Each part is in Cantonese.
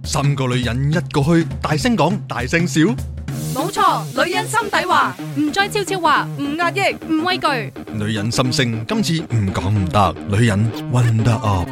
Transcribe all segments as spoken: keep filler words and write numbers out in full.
三個女人一個去，大聲講，大聲笑。 冇錯，女人心底話，唔再悄悄話，唔壓抑，唔畏懼。 女人心聲，今次唔講唔得，女人 Wonder Up。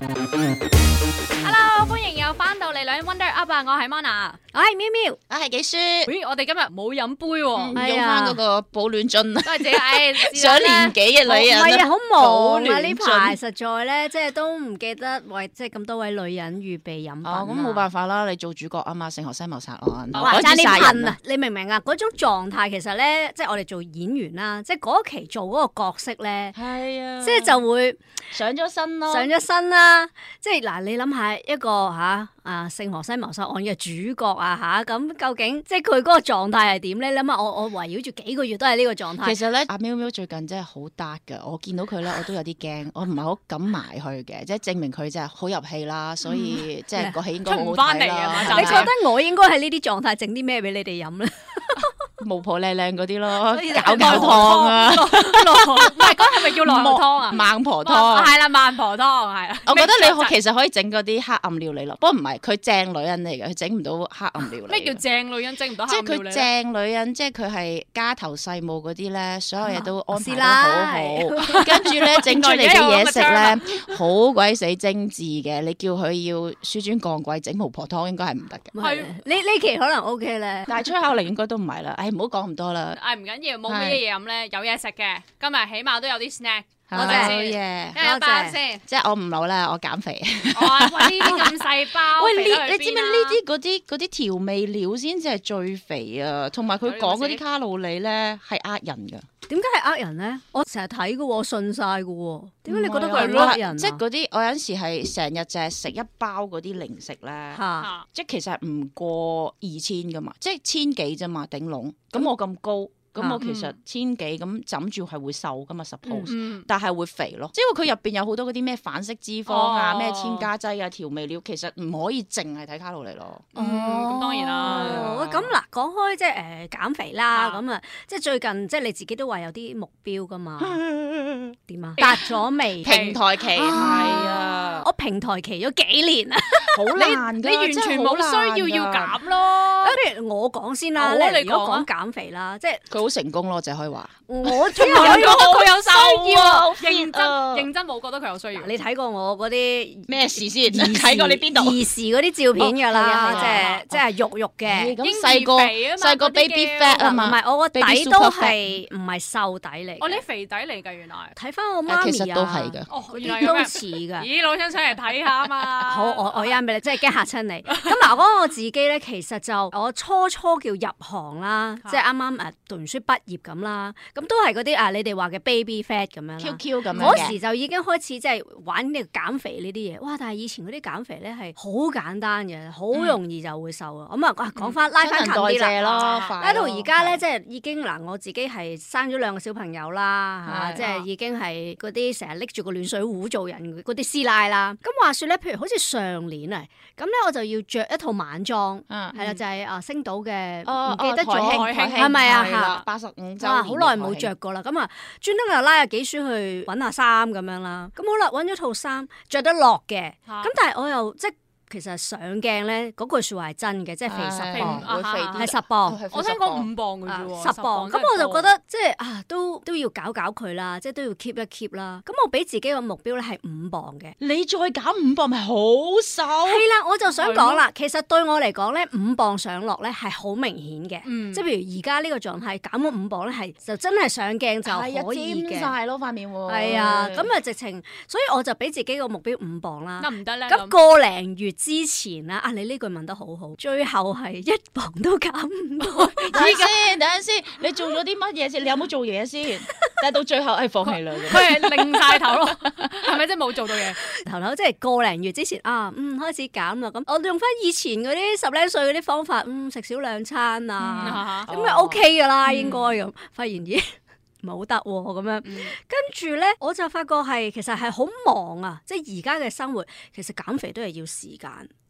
Hello， 歡迎又翻到嚟女人 Wonder Up 啊！我係 Mona，我係喵喵， 我係幾舒。 咦，我哋今日冇飲杯喎， 用翻嗰個保暖樽。 都係自己唉， 上年紀嘅女人， 唔係啊，好忙啊！呢排排實在咧，即係都唔記得為即係咁多位女人預備飲品。 哦，咁冇辦法啦，你做主角啊嘛，聖荷西謀殺案， 哇！爭啲殺人噴啊！你明唔明啊？嗰種狀態其實咧，即係我哋做演員啦，即係嗰期做嗰個角色咧， 係啊， 即係就會上咗身咯， 上咗身啦。即係嗱，你諗下一個吓啊聖荷西謀殺案嘅主角啊吓，咁究竟即係佢嗰個狀態係點咧？你諗下，我我圍繞住幾個月都係呢個狀態。 其實咧，阿喵喵最近真係好 dark 噶，我見到佢咧，我都有啲驚，我唔係好敢埋去嘅，即係證明佢真係好入戲啦，所以即係個戲應該好好睇啦。 你覺得我應該喺呢啲狀態整啲咩俾你哋飲咧？ 巫婆靚靚嗰啲咯， 搞搞湯啊， 唔係嗰係咪叫內河湯啊？ 孟婆湯係啦，孟婆湯係啦。 我覺得你可其實可以整嗰啲黑暗料理咯，不過唔係佢正女人嚟嘅，佢整唔到黑暗料理。 咩叫正女人整唔到黑暗料理？ 即係佢正女人，即係佢係家頭細務嗰啲咧，所有嘢都安排得好好，跟住咧整出嚟嘅嘢食咧，好鬼死精緻嘅。你叫佢要紆尊降貴整巫婆湯，應該係唔得嘅。 係呢呢期可能 OK 咧， 但係出口嚟應該都唔係啦。唉，唔好講咁多啦。 唉，唔緊要，冇乜嘢飲咧，有嘢食嘅。今日起碼都有啲 snack。 多謝謝， 一包先。 即係我唔老啦，我減肥。 哇！喂，呢啲咁細包， 喂，你你知唔知呢啲嗰啲嗰啲調味料先至係最肥啊？同埋佢講嗰啲卡路里咧係呃人㗎。 點解係呃人咧？我成日睇㗎，我信晒㗎。點解你覺得佢係呃人？ 即係嗰啲我有陣時係成日就係食一包嗰啲零食咧，即係其實唔過二千㗎嘛，即係千幾啫嘛頂籠。咁我咁高。咁我其實千幾咁枕住係會瘦噶嘛 suppose，、嗯、但係會肥咯，即係佢入邊有好多嗰啲咩反式脂肪啊、咩、哦、添加劑啊、調味料，其實唔可以淨係睇卡路里咯。 哦，咁當然啦。 咁嗱，講開即係誒減肥啦，咁啊，即係最近即係你自己都話有啲目標噶嘛？點啊？達咗未？ 平台期係啊， 我平台期咗幾年啊， 好難㗎， 你完全冇需要要減咯。 不如我講先啦，你如果講減肥啦，即係。 好成功咯，就係可以話。 我從來覺得佢有需要，認真啊認真冇覺得佢有需要。 你睇過我嗰啲咩事先？睇過你邊度？ 兒時嗰啲照片㗎啦，即係即係肉肉嘅。 咁細個細個 baby fat 啊嘛， 唔係我個底都係唔係瘦底嚟。 我啲肥底嚟㗎，原來。 睇翻我媽咪啊， 其實都係㗎。 哦， 原來都似㗎。 咦，攞張相嚟睇下啊嘛。 好，我我啱俾你，真係驚嚇親你。咁嗱，講我自己咧，其實就我初初叫入行啦，即係啱啱誒讀完書畢業咁啦，咁都係嗰啲啊，你哋話嘅 baby fat 咁樣啦 ，Q Q 咁樣嗰時就已經開始即係玩呢個減肥呢啲嘢，哇！但係以前嗰啲減肥咧係好簡單嘅，好容易就會瘦啊。咁啊，講翻拉翻近啲啦，拉到而家咧，即係已經嗱，我自己係生咗兩個小朋友啦，嚇，即係已經係嗰啲成日拎住個暖水壺做人嗰啲師奶啦。咁話説咧，譬如好似上年啊，咁咧我就要着一套晚裝，係啦，就係啊星島嘅，唔記得咗係咪啊？嚇， 八十五週， 好耐冇着過啦。咁啊，專登又拉阿幾書去揾下衫咁樣啦。咁好啦，揾咗套衫着得落嘅。咁但係我又即係其實上鏡咧嗰句説話係真嘅，即係肥十磅，係十磅。 我聽講五磅嘅啫喎， 十磅。咁我就覺得即係啊，都都要搞搞佢啦，即係都要 keep 一 keep 啦。咁我俾自己個目標咧係五磅嘅。 你再減五磅咪好瘦？ 係啦，我就想講啦，其實對我嚟講咧，五磅上落咧係好明顯嘅。即係譬如而家呢個狀態減咗五磅咧，係就真係上鏡就可以嘅。 尖曬咯塊面喎。 係啊，咁啊直情，所以我就俾自己個目標五磅啦。 得唔得咧？ 咁個零月之前啦，啊你呢句問得好好，最後係一磅都減唔到。 等陣先，等陣先，你做咗啲乜嘢先？你有冇做嘢先？但係到最後係放棄啦。 佢係擰晒頭咯，係咪即係冇做到嘢？ 頭頭即係個零月之前啊，嗯開始減啦。咁我用翻以前嗰啲十零歲嗰啲方法，嗯食少兩餐啊，咁咪 OK 噶啦，應該咁。發現咦冇得喎咁樣，跟住咧我就發覺係其實係好忙啊，即係而家嘅生活其實減肥都係要時間。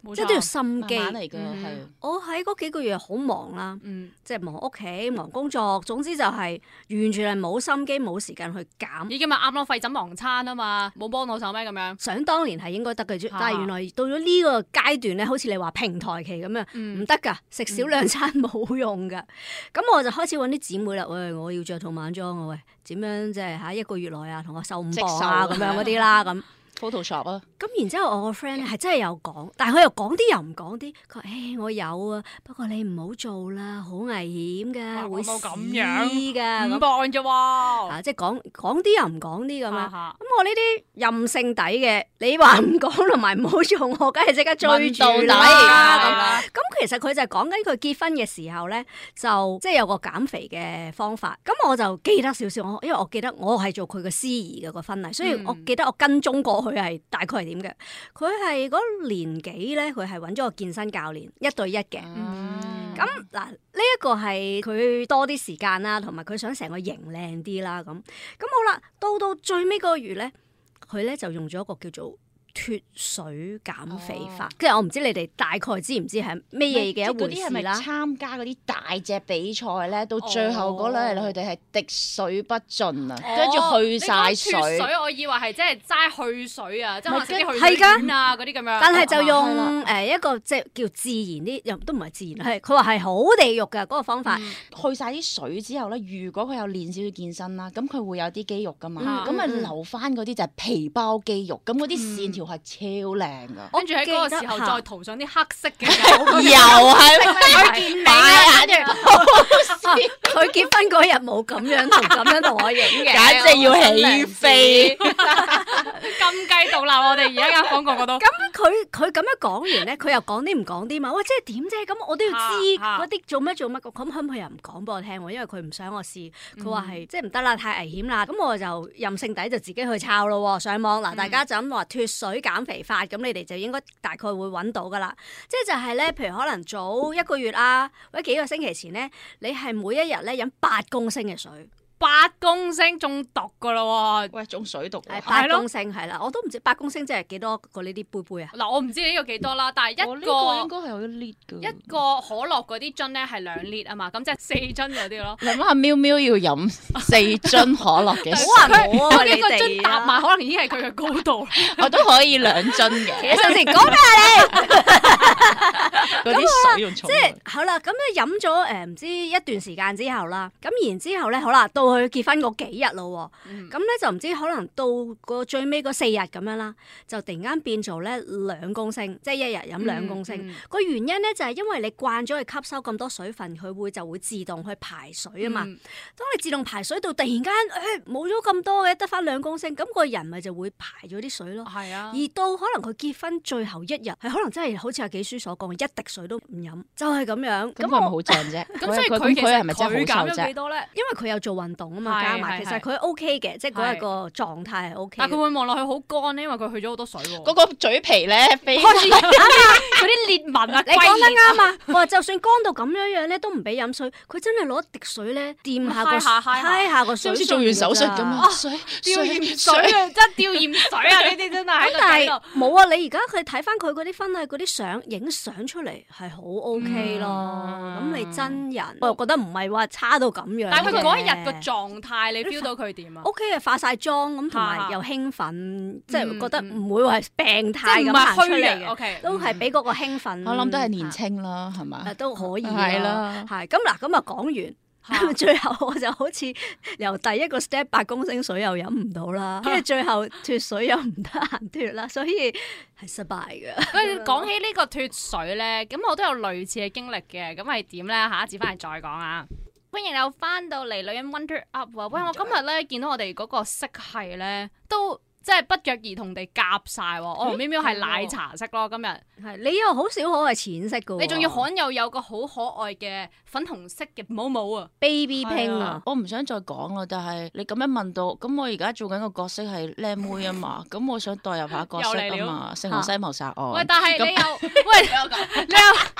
即係都要心機嚟㗎。係我喺嗰幾個月好忙啦，即係忙屋企、忙工作，總之就係完全係冇心機、冇時間去減。 已經咪啱咯，廢寢忘餐啊嘛，冇幫到手咩咁樣？ 想當年係應該得嘅，但係原來到咗呢個階段咧，好似你話平台期咁樣，唔得㗎，食少兩餐冇用㗎。咁我就開始揾啲姊妹啦，喂，我要着套晚裝啊，喂，點樣即係喺一個月內啊，同我瘦五磅啊咁樣嗰啲啦咁。 Photoshop 啊， 咁然之後我個 friend 咧係真係有講，但係佢又講啲又唔講啲。佢話：誒我有啊，不過你唔好做啦，好危險㗎，會死㗎。 五磅啫喎， 啊即係講講啲又唔講啲咁樣。咁我呢啲任性底嘅，你話唔講同埋唔好做，我梗係即刻追住啦。咁其實佢就係講緊佢結婚嘅時候咧，就即係有個減肥嘅方法。咁我就記得少少，我因為我記得我係做佢嘅司儀嘅個婚禮，所以我記得我跟蹤過佢係大概係點嘅。佢係嗰年幾咧，佢係揾咗個健身教練一對一嘅。咁嗱，呢一個係佢多啲時間啦，同埋佢想成個型靚啲啦。咁咁好啦，到到最尾嗰個月咧，佢咧就用咗一個叫做脫水減肥法，即係、哦、我唔知你哋大概知唔知係咩嘢嘅一回事啦。嗰啲係咪參加嗰啲大隻比賽咧？到最後嗰兩日佢哋係滴水不盡啊，跟住、哦、去晒水。 脫水我以為係即係齋去水啊，即係可能食啲去水丸啊嗰啲咁樣。 但係就用誒一個即係叫自然啲，又都唔係自然，係佢話係好地獄嘅嗰個方法。 嗯、去晒啲水之後咧，如果佢有練少少健身啦，咁佢會有啲肌肉噶嘛，咁啊、嗯、留翻嗰啲就係皮包肌肉，咁嗰啲線條係超靚噶。 跟住喺嗰個時候再塗上啲黑色嘅油，係佢見你啊！ 佢結婚嗰日冇咁樣同咁樣同我影嘅， 簡直要起飛。 金雞獨立，我哋而家間房個個都。 咁佢佢咁樣講完咧，佢又講啲唔講啲嘛？喂，即係點啫？咁我都要知嗰啲做乜做乜。咁咁佢又唔講俾我聽，因為佢唔想我試。佢話係即係唔得啦，太危險啦。咁我就任性底就自己去抄咯。上網嗱，大家就咁話脫水減肥法，咁你哋就應該大概會揾到噶啦。即係就係咧，譬如可能早一個月啊，或者幾個星期前咧，你係每一日咧飲八公升嘅水。 八公升中毒噶啦喎！ 喂，中水毒係八公升係啦，我都唔知八公升即係幾多個呢啲杯杯啊？ 嗱，我唔知呢個幾多啦，但係一個應該係有一 lit 嘅。 一個可樂嗰啲樽咧係兩 lit 啊嘛，咁即係四樽嗰啲咯。 你諗下，喵喵要飲四樽可樂嘅水， 佢呢個樽搭埋可能已經係佢嘅高度。 我都可以兩樽嘅。 其實先講咩啊你？ 嗰啲水用重。 即係好啦，咁咧飲咗誒唔知一段時間之後啦，咁然之後咧好啦，到佢結婚嗰幾日咯，咁咧、嗯、就唔知可能到個最尾嗰四日咁樣啦，就突然間變做咧兩公升，即係一日飲兩公升。個、嗯嗯、原因咧就係因為你慣咗去吸收咁多水分，佢會就會自動去排水啊嘛。嗯、當你自動排水到突然間誒冇咗咁多嘅，得翻兩公升，咁、個人咪就會排咗啲水咯。係啊，而到可能佢結婚最後一日，係可能真係好似阿紀書所講，一滴水都唔飲，就係、是、咁樣。咁係咪好正啫？咁所以佢其實係咪真係好瘦啫？幾多咧？因為佢有做運動啊嘛，加埋其實佢 O K 嘅，即係嗰一個狀態係 O K。但係佢會望落去好乾咧，因為佢去咗好多水喎。嗰個嘴皮咧飛開始嗰啲裂紋啊！你講得啱啊！我話就算乾到咁樣樣咧，都唔俾飲水。佢真係攞一滴水咧，掂下個揩下個水，好似做完手術咁啊！水吊鹽水啊，真係吊鹽水啊！呢啲真係喺個底度。冇啊！你而家佢睇翻佢嗰啲婚禮嗰啲相，影相出嚟係好 O K 咯。咁你真人，我又覺得唔係話差到咁樣。但係佢嗰一日個狀態，你 feel 到佢點啊 ？O K 嘅，化晒妝咁，同埋又興奮，即係覺得唔會話係病態咁行出嚟嘅，都係俾嗰個興奮。我諗都係年青啦，係嘛？都可以係啦，係咁嗱，咁啊講完，最後我就好似由第一個 step 八公升水又飲唔到啦，跟住最後脫水又唔得閒脫啦，所以係失敗嘅。講起呢個脫水咧，咁我都有類似嘅經歷嘅，咁係點咧？下一節翻嚟再講啊！歡迎又翻到嚟女人 Wonder Up 啊！喂，我今日咧見到我哋嗰個色系咧都即係不約而同地夾晒，我同喵喵係奶茶色咯，今日係你又好少可係淺色噶，你仲要罕有有個好可愛嘅粉紅色嘅毛毛啊 ，baby pink 啊！我唔想再講啦，但係你咁樣問到，咁我而家做緊個角色係靚妹啊嘛，咁我想代入下角色啊嘛，聖荷西謀殺案。喂，但係你又喂，你又唔係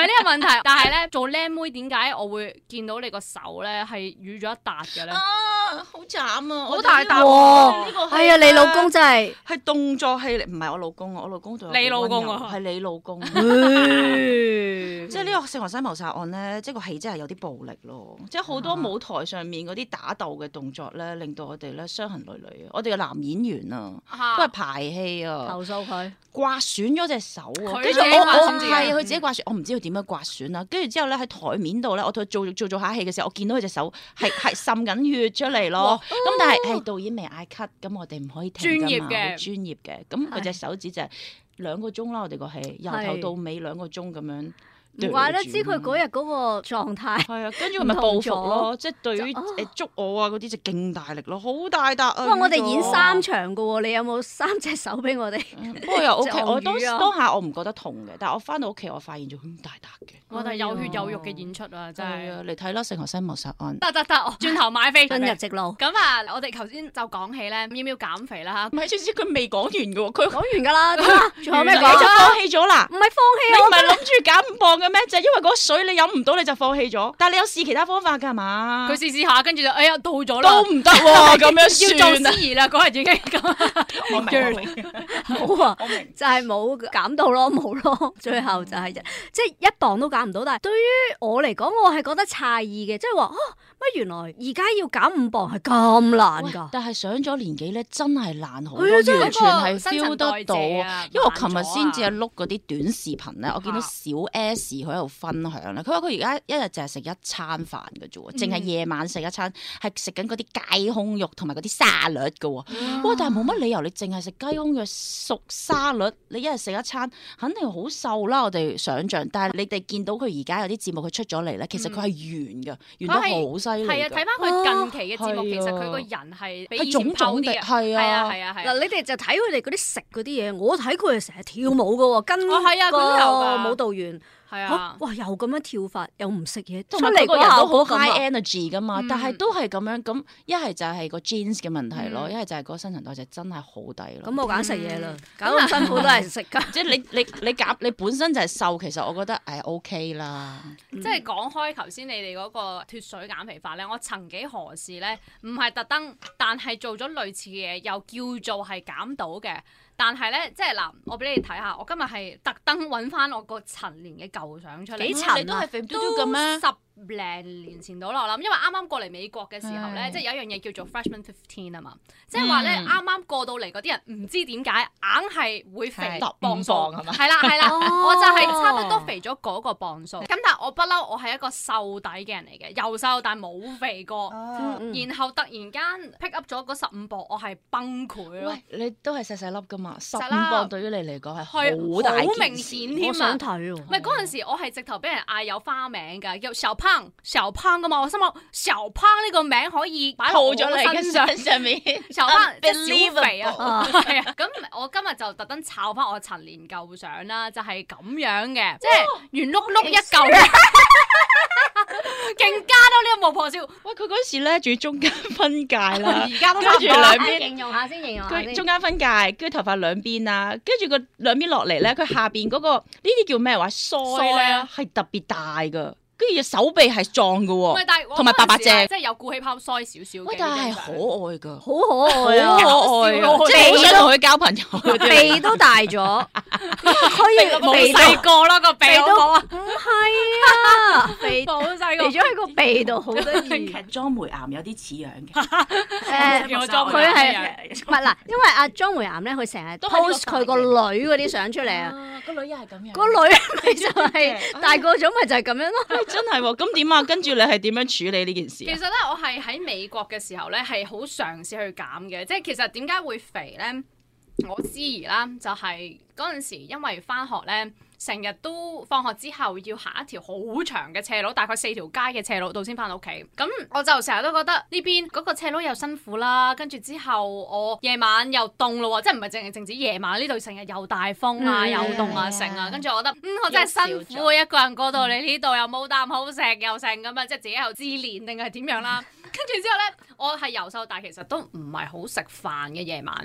呢個問題，但係咧做靚妹點解我會見到你個手咧係瘀咗一笪嘅咧？ 啊，好慘啊！ 好大笪喎！呢個係啊，你老公真係係動作戲嚟，唔係我老公啊，我老公對我你老公啊， 係你老公。即係呢個《聖荷西謀殺案》咧，即係個戲真係有啲暴力咯，即係好多舞台上面嗰啲打鬥嘅動作咧，令到我哋咧傷痕累累啊！我哋嘅男演員啊，都係排戲啊， 投訴佢刮損咗隻手啊！ 跟住我我係係佢自己刮損，我唔知佢點樣刮損啊！跟住之後咧喺台面度咧，我同佢做做做下戲嘅時候，我見到佢隻手係係滲緊血出嚟咯。咁但係係導演未嗌 cut，咁我哋唔可以停㗎嘛， 專業嘅好專業嘅。咁佢隻手指就係兩個鐘啦，我哋個戲由頭到尾兩個鐘咁樣。 唔怪得知佢嗰日嗰個狀態。 係啊，跟住佢咪報復咯，即係對於誒捉我啊嗰啲就勁大力咯，好大笪啊！ 哇！我哋演三場㗎喎，你有冇三隻手俾我哋？ 不過又 OK，我當當下我唔覺得痛嘅，但係我翻到屋企我發現咗咁大笪嘅。 我哋有血有肉嘅演出啊，真係啊！嚟睇啦，《聖荷西謀殺案》。 得得得，轉頭買飛， 進入直路。 咁啊，我哋頭先就講起咧，喵喵減肥啦嚇。 唔係，總之佢未講完嘅喎，佢講完㗎啦，仲有咩講？ 就放棄咗啦。 唔係放棄啊！ 你唔係諗住減五磅嘅咩？就係因為嗰水你飲唔到，你就放棄咗。但係你有試其他方法㗎係嘛？ 佢試試下，跟住就哎呀到咗啦， 都唔得喎，咁樣要做司儀啦，嗰日已經咁。 我明， 冇啊，就係冇減到咯，冇咯。最後就係即係一磅都減唔到。但係對於我嚟講，我係覺得詫異嘅，即係話啊乜原來而家要減五磅係咁難㗎？ 但係上咗年紀咧，真係難好多， 係啊完全係 feel 得到。 啊、 因為我琴日先至係碌嗰啲短視頻咧，我見到小 S 佢喺度分享咧，佢話佢而家一日淨係食一餐飯嘅啫喎，淨係夜晚食一餐，係食緊嗰啲雞胸肉同埋嗰啲沙律嘅喎。 嗯、 哇！但係冇乜理由你淨係食雞胸肉熟沙律，你一日食一餐，肯定好瘦啦。我哋想象，但係你哋見到佢而家有啲節目佢出咗嚟咧，其實佢係圓嘅，圓得好犀利。 係啊，睇翻佢近期嘅節目，其實佢個人係比以前瘦啲嘅。 係啊係啊係。 嗱，你哋就睇佢哋嗰啲食嗰啲嘢，我睇佢係成日跳舞嘅喎，跟個舞蹈員。係啊！哇，又咁樣跳法，又唔食嘢，出嚟個人都好 high energy 噶嘛。 嗯、 但係都係咁樣，咁一係就係個 genes 嘅問題咯，一係、嗯、就係個新陳代謝真係好低咯。 咁我揀食嘢啦，搞咁辛苦都係食㗎。 即係你你你減你本身就係瘦，其實我覺得誒 OK 啦。 嗯、即係講開頭先你哋嗰個脫水減肥法咧，我曾幾何時咧唔係特登，但係做咗類似嘅嘢，又叫做係減到嘅。但係咧，即係嗱，我俾你睇下，我今日係特登揾翻我個陳年嘅舊相出嚟。 幾陳啊？你都係肥嘟嘟咁咩？ 十零年前到啦，我諗，因為啱啱過嚟美國嘅時候咧，即係有一樣嘢叫做 Freshman Fifteen 啊嘛，即係話咧啱啱過到嚟嗰啲人唔知點解硬係會肥磅數係嘛？係啦係啦，我就係差不多肥咗嗰個磅數。咁但係我不嬲，我係一個瘦底嘅人嚟嘅，又瘦但冇肥過。然後突然間 pick up 咗嗰十五磅，我係崩潰咯。 喂，你都係細細粒㗎嘛？十五磅對於你嚟講係好大， 好明顯添啊！ 我想睇喎。 唔係嗰陣時，我係直頭俾人嗌有花名㗎，叫小胖小胖㗎嘛。我心諗小胖呢個名可以擺喺我身上上面， 小胖即係小肥啊，係啊。咁我今日就特登抄翻我陳年舊相啦，就係咁樣嘅，即係圓碌碌一嚿。勁加多呢個巫婆笑， 喂佢嗰時咧仲要中間分界啦， 而家都跟住兩邊形容下先，形容下先。 佢中間分界，跟住頭髮兩邊啦，跟住個兩邊落嚟咧，佢下邊嗰、嗰個呢啲叫咩話腮咧，係特別大噶。跟住手臂係壯嘅喎，同埋白白隻， 即係有鼓起泡腮少少嘅。 但係可愛㗎， 好可愛啊， 好可愛啊，即係好想同佢交朋友。 鼻都大咗，可以冇細個咯個鼻都， 唔係啊， 鼻好細個， 肥咗喺個鼻度，好得意。 莊梅岩有啲似樣嘅， 誒，佢係唔係嗱？因為阿莊梅岩咧，佢成日 post 佢個女嗰啲相出嚟啊， 個女又係咁樣， 個女咪就係大個咗，咪就係咁樣咯。 真係喎，咁點啊？跟住你係點樣處理呢件事？ 其實咧，我係喺美國嘅時候咧，係好嘗試去減嘅。即係其實點解會肥咧？我思疑啦，就係嗰陣時因為返學咧，成日都放學之後要行一條好長嘅斜路，大概四條街嘅斜路度先返到屋企。咁我就成日都覺得呢邊嗰個斜路又辛苦啦，跟住之後我夜晚又凍咯，即係唔係淨係淨止夜晚呢度成日又大風啊，又凍啊成啊，跟住我覺得嗯我真係辛苦，一個人過到嚟呢度又冇啖好食又成咁啊，即係自己又自憐定係點樣啦？跟住之後咧，我係由瘦，但係其實都唔係好食飯嘅夜晚。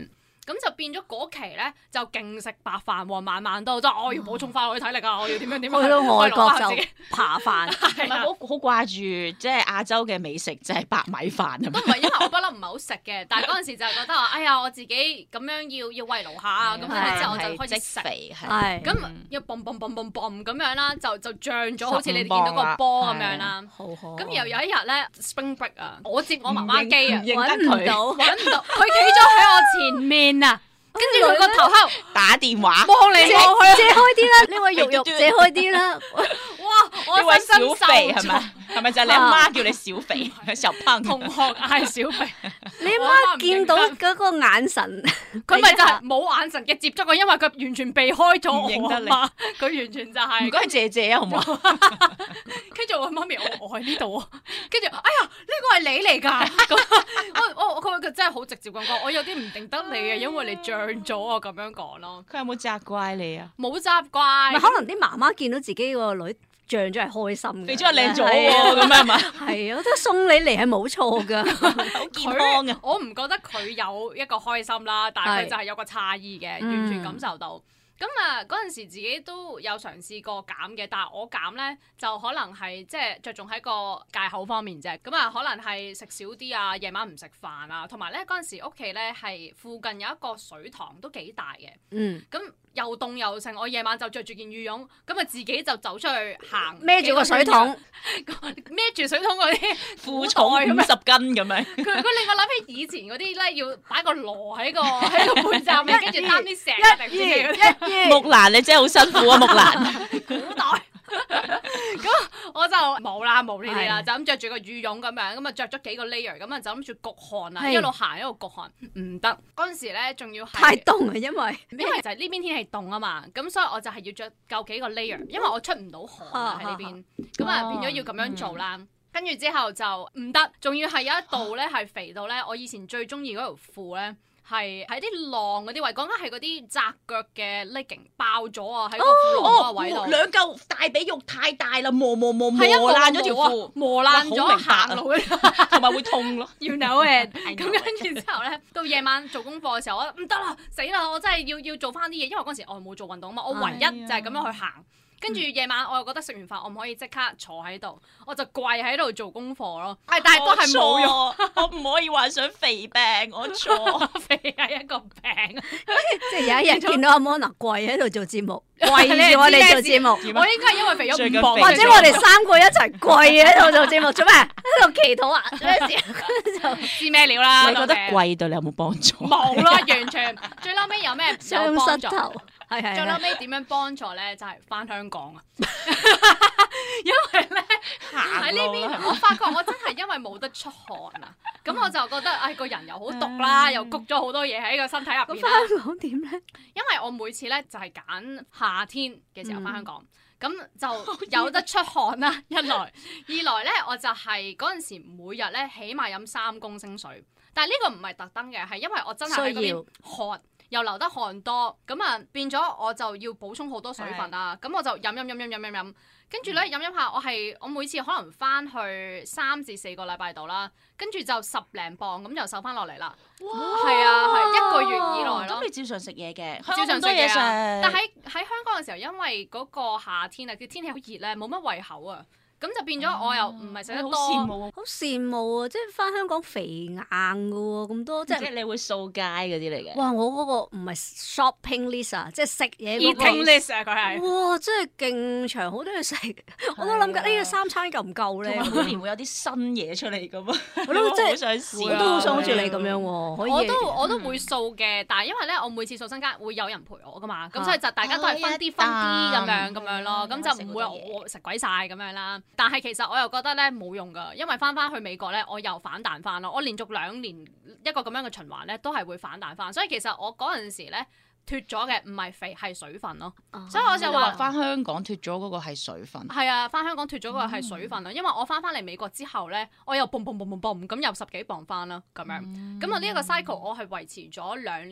咁就變咗嗰期咧就勁食白飯喎，晚晚都即係我要補充翻我嘅體力啊，我要點樣點樣去到外國就自己扒飯， 係咪好好掛住即係亞洲嘅美食就係白米飯啊？ 都唔係，因為我不嬲唔係好食嘅，但係嗰陣時就係覺得話，哎呀我自己咁樣要要慰勞下啊，咁跟住之後我就開始食， 係咁要嘣嘣嘣嘣嘣咁樣啦，就就脹咗，好似你哋見到個波咁樣啦。咁又有一日咧 Spring Break 啊，我接我媽媽機啊， 揾唔到， 揾唔到，佢企咗喺我前面啊，跟住佢個頭喺度打電話望嚟望去， 借開啲啦，呢位肉肉借開啲啦。 哇！我呢位身小肥係咪？係咪就係你阿媽叫你小肥？小胖同學嗌小肥， 你阿媽見到嗰個眼神， 佢咪就係冇眼神嘅接觸啊，因為佢完全避開咗我啊嘛，佢完全就係唔該謝謝啊，好唔好？ 跟住我媽咪，我我喺呢度啊，跟住哎呀呢個係你嚟㗎，我我佢佢真係好直接咁講，我有啲唔定得你啊，因為你脹咗啊，咁樣講咯。 佢有冇責怪你啊？ 冇責怪， 可能啲媽媽見到自己個女脹咗係開心嘅， 肥咗係靚咗喎，咁係嘛？ 係啊，我都送你嚟係冇錯㗎， 好健康嘅。 我唔覺得佢有一個開心啦，但係佢就係有個詫異嘅，完全感受到。咁啊，嗰陣時自己都有嘗試過減嘅，但係我減咧就可能係即係着重喺個戒口方面啫。咁啊，可能係食少啲啊，夜晚唔食飯啊，同埋咧嗰陣時屋企咧係附近有一個水塘都幾大嘅。 嗯， 咁又凍又剩，我夜晚就着住件羽絨，咁啊自己就走出去行， 孭住個水桶， 孭住水桶嗰啲負重五十斤咁樣。 佢佢令我諗起以前嗰啲咧，要擺個籮喺個喺個背脊面，跟住擔啲石啊定啲嘢嗰啲。 木蘭你真係好辛苦啊，木蘭。 古代咁我就冇啦，冇呢啲啦，就咁着住個羽絨咁樣，咁啊着咗幾個 layer，咁啊就諗住焗汗啊，一路行一路焗汗，唔得。嗰陣時咧仲要係太凍啊，因為因為就係呢邊天氣凍啊嘛，咁所以我就係要着夠幾個 layer，因為我出唔到汗啊喺呢邊，咁啊變咗要咁樣做啦。跟住之後就唔得，仲要係有一度咧係肥到咧，我以前最中意嗰條褲咧。係喺啲浪嗰啲位，講緊係嗰啲窄腳嘅 legging 爆咗啊！喺個褲浪嗰個位度， 兩嚿大髀肉太大啦，磨磨磨磨係啊爛咗條褲， 磨爛咗行路嗰同埋會痛咯。 You know it。咁跟住之後咧，到夜晚做功課嘅時候，我唔得啦，死啦！我真係要要做翻啲嘢，因為嗰陣時我冇做運動啊嘛，我唯一就係咁樣去行。跟住夜晚我又覺得食完飯我唔可以即刻坐喺度，我就跪喺度做功課咯。係，但係都係冇用。 我唔可以幻想肥病，我錯。 肥係一個病。 即係有一日見到阿 Mona 跪喺度做節目，跪住我哋做節目。 我應該係因為肥咗五磅， 或者我哋三個一齊跪喺度做節目，做咩？喺度祈禱啊？做咩事？ 就知咩料啦。 你覺得跪對你有冇幫助？ 冇啦，完全。最嬲尾有咩有幫助？ 係係。 最嬲尾點樣幫助咧？就係翻香港啊！因為咧喺呢邊，我發覺我真係因為冇得出汗啊，咁我就覺得唉個人又好毒啦，又谷咗好多嘢喺個身體入邊啦。 咁翻香港點咧？因為我每次咧就係揀夏天嘅時候翻香港，咁就有得出汗啦。一來，二來咧我就係嗰陣時每日咧起碼飲三公升水，但係呢個唔係特登嘅，係因為我真係喺嗰邊渴。又流得汗多，咁啊變咗我就要補充好多水分啦。咁我就飲飲飲飲飲飲飲，跟住咧飲飲下，我係我每次可能翻去三至四個禮拜度啦，跟住就十零磅咁就瘦翻落嚟啦。哇！係啊，係一個月以內咯。 咁你照常食嘢嘅， 照常食嘢食。但喺喺香港嘅時候，因為嗰個夏天啊，嘅天氣好熱咧，冇乜胃口啊。咁就變咗我又唔係食得多， 好羨慕啊！ 好羨慕啊！即係翻香港肥硬嘅喎，咁多即係你會掃街嗰啲嚟嘅。 哇！我嗰個唔係 shopping list 啊，即係食嘢嗰個 eating list 啊，佢係哇！真係勁長，好多嘢食，我都諗緊呢個三餐夠唔夠咧？ 每年會有啲新嘢出嚟咁啊！ 我都真係好想試， 我都好想好似你咁樣喎。 我都我都會掃嘅，但係因為咧，我每次掃身家會有人陪我噶嘛，咁所以就大家都係分啲分啲咁樣咁樣咯，咁就唔會我食鬼晒咁樣啦。但係其實我又覺得咧冇用噶，因為翻翻去美國咧，我又反彈翻咯。我連續兩年一個咁樣嘅循環咧，都係會反彈翻。所以其實我嗰陣時咧脫咗嘅唔係肥係水分咯。啊、所以我就話翻香港脫咗嗰個係水分。 係啊，翻香港脫咗嗰個係水分咯。嗯、因為我翻翻嚟美國之後咧，我又嘣嘣嘣嘣嘣咁又十幾磅翻啦咁樣。咁啊呢一個 cycle 我係維持咗兩年。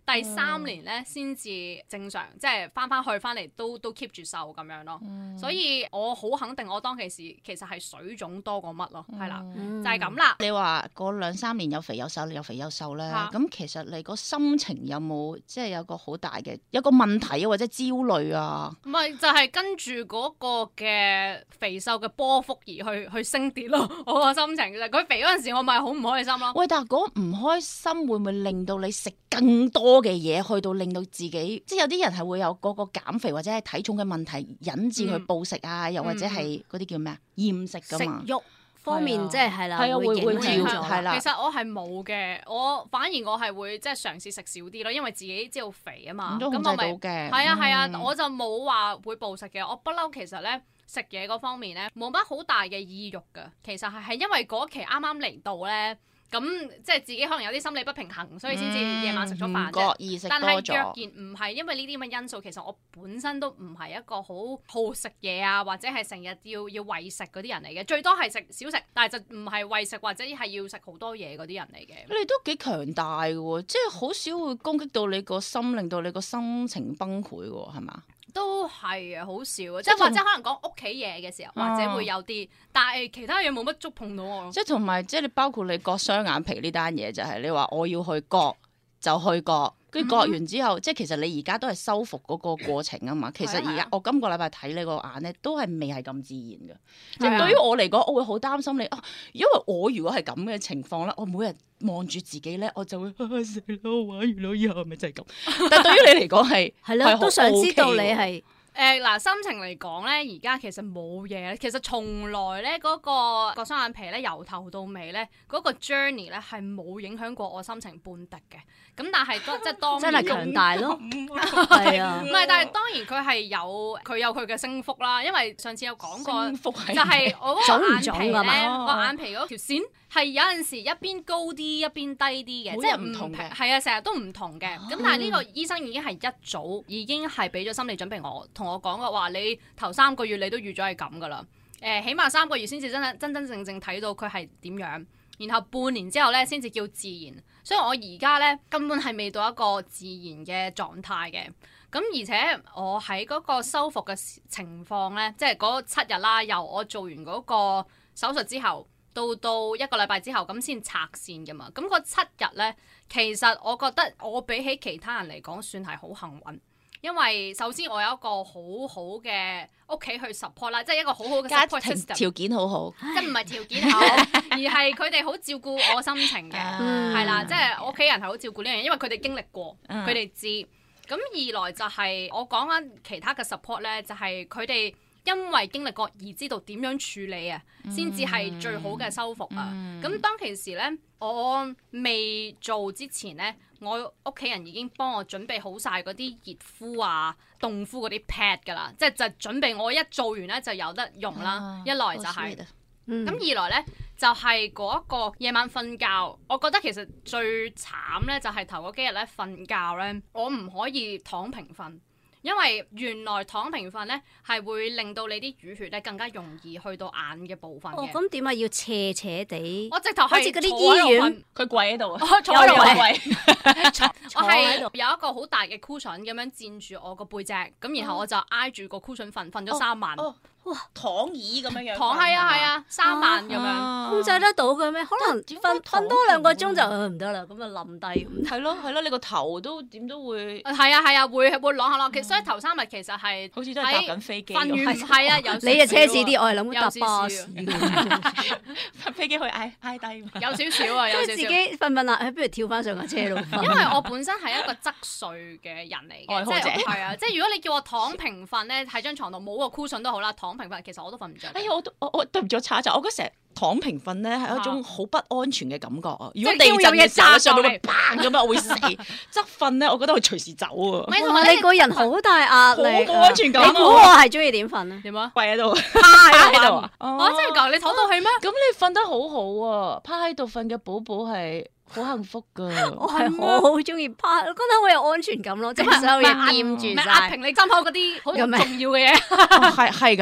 第三年咧先至正常，即係翻翻去翻嚟都都 keep 住瘦咁樣咯。嗯、所以我好肯定，我當其時其實係水腫多過乜咯，係啦、嗯，就係咁啦。 你話嗰兩三年有肥有瘦，有肥有瘦咧，咁、啊、其實你個心情有冇即係有個好大嘅有個問題啊，或者焦慮啊？ 唔係，就係、是、跟住嗰個嘅肥瘦嘅波幅而去去升跌咯。我個心情其實佢肥嗰陣時，我咪好唔開心咯。 喂，但係嗰唔開心會唔會令到你食更多嘅嘢，去到令到自己，即係有啲人係會有嗰個減肥或者係體重嘅問題，引致佢暴食啊，嗯、又或者係嗰啲叫咩啊，厭食噶嘛？ 食慾方面即係係啦， 係啊，會會影響咗。 係啦。 其實我係冇嘅，我反而我係會即係嘗試食少啲咯，因為自己知道肥啊嘛。 咁都控制到嘅。 係啊係啊，嗯、我就冇話會暴食嘅，我不嬲其實咧食嘢嗰方面咧冇乜好大嘅意欲㗎。其實係係因為嗰期啱啱嚟到咧。咁即係自己可能有啲心理不平衡，所以先至夜晚食咗飯啫。 嗯、 但係若然唔係因為呢啲咁嘅因素，其實我本身都唔係一個好好食嘢啊，或者係成日要要餵食嗰啲人嚟嘅。最多係食少食，但係就唔係餵食或者係要食好多嘢嗰啲人嚟嘅。 你都幾強大嘅喎，即係好少會攻擊到你個心，令到你個心情崩潰嘅喎，係嘛？ 都係啊，好少啊，即係或者可能講屋企嘢嘅時候，或者會有啲，但係其他嘢冇乜觸碰到我。 即係同埋，即係你包括你割雙眼皮呢單嘢，就係你話我要去割就去割，跟住割完之後，即係其實你而家都係修復嗰個過程啊嘛。其實而家我今個禮拜睇你個眼咧，都係未係咁自然嘅。即係對於我嚟講，我會好擔心你啊，因為我如果係咁嘅情況咧，我每日望住自己咧，我就會死啦！我玩完啦，以後係咪真係咁？但係對於你嚟講係係咯，都想知道你係。 誒嗱、呃，心情嚟講咧，而家其實冇嘢。其實從來咧嗰、那個個雙眼皮咧，由頭到尾咧，嗰、那個 journey 咧係冇影響過我心情半滴嘅。咁但係即係當真係強大咯，係啊。 唔係，但係當然佢係有佢有佢嘅升幅啦。因為上次有講過，就係我嗰個眼皮咧，個眼皮嗰條線係有陣時一邊高啲，一邊低啲嘅，即係唔同嘅。係啊，成日都唔同嘅。咁、啊、但係呢個醫生已經係一早已經係俾咗心理準備我，同我講嘅話，你頭三個月你都預咗係咁噶啦。誒、呃，起碼三個月先至真真真真正正睇到佢係點樣，然後半年之後咧先至叫自然。所以我而家咧根本係未到一個自然嘅狀態嘅。咁而且我喺嗰個修復嘅情況咧，即係嗰七日啦，由我做完嗰個手術之後，到到一個禮拜之後，咁先拆線噶嘛。咁嗰七日咧，其實我覺得我比起其他人嚟講，算係好幸運。因為首先我有一個好好嘅屋企去 support 啦，即係一個好好嘅 support system， 條件好好， 即係唔係條件好，而係佢哋好照顧我心情嘅，係啦，即係我屋企人係好照顧呢樣嘢，因為佢哋經歷過，佢哋知。咁二來就係我講緊其他嘅 support 咧，就係佢哋因為經歷過而知道點樣處理啊，先至係最好嘅修復啊。咁、嗯、當其時咧，我未做之前咧，我屋企人已經幫我準備好晒嗰啲熱敷啊、凍敷嗰啲 pad 噶啦，即係就準備我一做完咧就有得用啦。啊、一來就係、是，咁、嗯、二來咧就係嗰一個夜晚瞓覺，我覺得其實最慘咧就係頭嗰幾日咧瞓覺咧，我唔可以躺平瞓。因為原來躺平瞓咧係會令到你啲淤血咧更加容易去到眼嘅部分嘅。哦，咁點解要斜斜地？ 我直頭好似嗰啲醫院， 佢跪喺度啊， 坐喺度跪。 我係有一個好大嘅 cushion 咁樣墊住我個背脊，咁然後我就挨住個 cushion 瞓，瞓咗三晚。 哦哇，躺椅咁樣樣， 躺係啊係啊，三晚咁樣控制得到嘅咩？可能瞓瞓多兩個鐘就唔得啦，咁啊冧低咁。 係咯係咯，你個頭都點都會。 係啊係啊，會會啷下啷。其實所以頭三日其實係好似都係搭緊飛機。 瞓完係啊，有你啊車士啲，我係諗搭巴士。 搭飛機可以挨挨低。 有少少啊，有少少。 自己瞓瞓啦，不如跳翻上架車度。 因為我本身係一個側睡嘅人嚟嘅，即係係啊，即係如果你叫我躺平瞓咧，喺張床度冇個 cushion 都好啦，躺平瞓其實我都瞓唔。 哎呀，我都我我對唔住我查查，我覺得成日躺平瞓咧係一種好不安全嘅感覺啊！如果地震嘅時候上到嚟砰咁樣，我會死。側瞓咧，我覺得會隨時走啊！ 咪同埋你個人好大壓力， 好冇安全感。 你估我係中意點瞓咧？ 點啊？ 跪喺度， 趴喺度。 我真係講你躺到係咩？ 咁你瞓得好好啊！趴喺度瞓嘅寶寶係好幸福噶。 我係好中意趴，覺得好有安全感咯，即係所有嘢掂住晒， 壓平你針口嗰啲好重要嘅嘢。 係係㗎。 我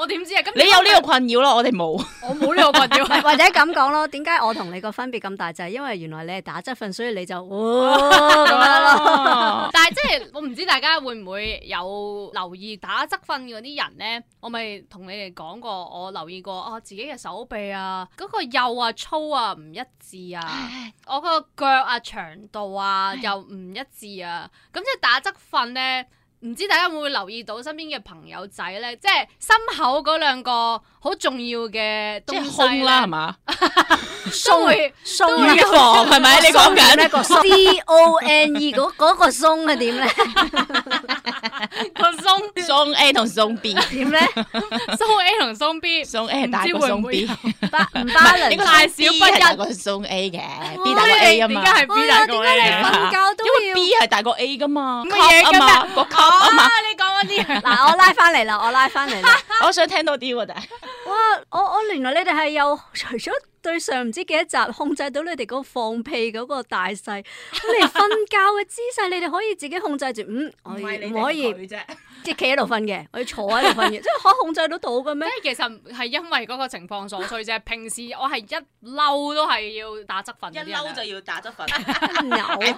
我點知啊？咁你有呢個困擾咯，我哋冇。 我冇呢個困擾。 或者咁講咯，點解我同你個分別咁大？就係因為原來你係打側瞓，所以你就咁樣咯。 但係即係我唔知大家會唔會有留意打側瞓嗰啲人咧？我咪同你哋講過，我留意過啊，自己嘅手臂啊，嗰個幼啊粗啊唔一致啊，我個腳啊長度啊又唔一致啊，咁即係打側瞓咧。唔知大家會唔會留意到身邊嘅朋友仔咧，即係心口嗰兩個好重要嘅東西咧， 啦係嘛？ 鬆會鬆乳房係咪？你講緊一個 C O N E 嗰嗰個鬆係點咧？ 個鬆鬆 A 同鬆 B 點咧？ 鬆 A 同鬆 B， 鬆 A 係大過鬆 B， 唔巴倫大小不一，大過鬆 A 嘅 ，B 大過 A 啊嘛。 點解係 B 大過 A 啊？瞓覺都因為要 B 係大過 A 噶嘛， 乜嘢㗎嘛？ 個級啊嘛。 你講嗰啲嗱，我拉翻嚟啦，我拉翻嚟啦。 我想聽多啲喎，但係哇，我我原來你哋係有除咗對上唔知幾多集控制到你哋嗰個放屁嗰個大細，你哋瞓覺嘅姿勢，你哋可以自己控制住。嗯，我唔可以即係企喺度瞓嘅，我要坐喺度瞓嘅，即係可以控制得到嘅咩？ 即係其實係因為嗰個情況所需啫。平時我係一嬲都係要打側瞓， 一嬲就要打側瞓。 I'm